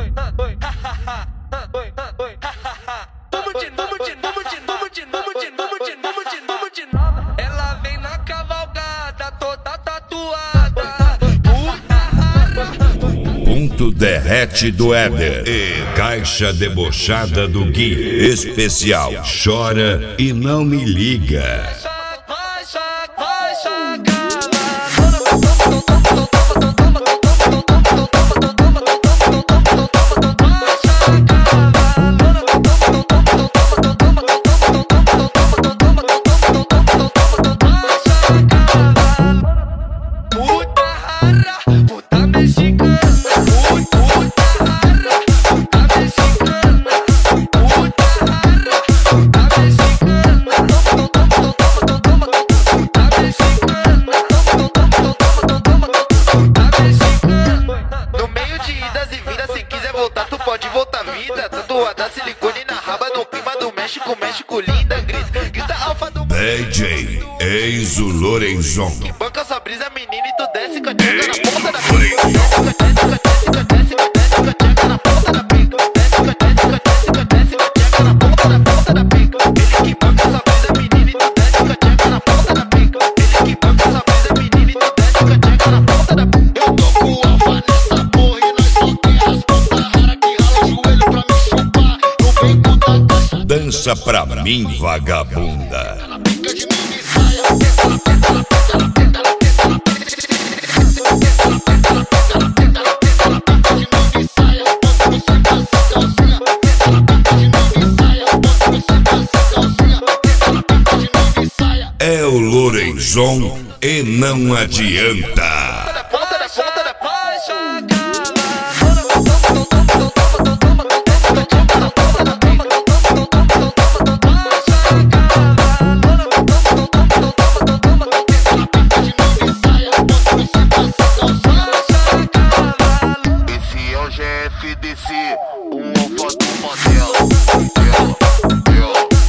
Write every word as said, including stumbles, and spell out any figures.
Vamos de novo, de novo, de novo, de novo, de novo, de novo, de novo, de novo. Ela vem na cavalgada, toda tatuada. Puta rara. Ponto derrete do Éder e caixa debochada do Gui. Especial Chora e Não Me Liga. Vai, saca, vai, saca. Pode voltar vida, tatuada silicone na raba do clima do México, México linda, grita, grita alfa do D J Enzo Lorenzon. Que banca essa brisa, menina, e tu desce com a tcheca na ponta da pica. Desce com a tcheca, desce com a tcheca na ponta da pica. Desce com a tcheca, desce com a tcheca na ponta da ponta da pica. Ele que banca essa brisa, menina, e tu desce com a tcheca na ponta da pica. Ele que banca essa brisa, menina, e tu desce com a tcheca na ponta da pica. Eu tô com o alfa nessa porra e nós só quer as putas raras que rala o joelho pra me chupar. Não vem com tanta Dança pra mim, vagabunda. É o Lorenzon e não adianta. Esse é o G F D C, um alfa do modelo.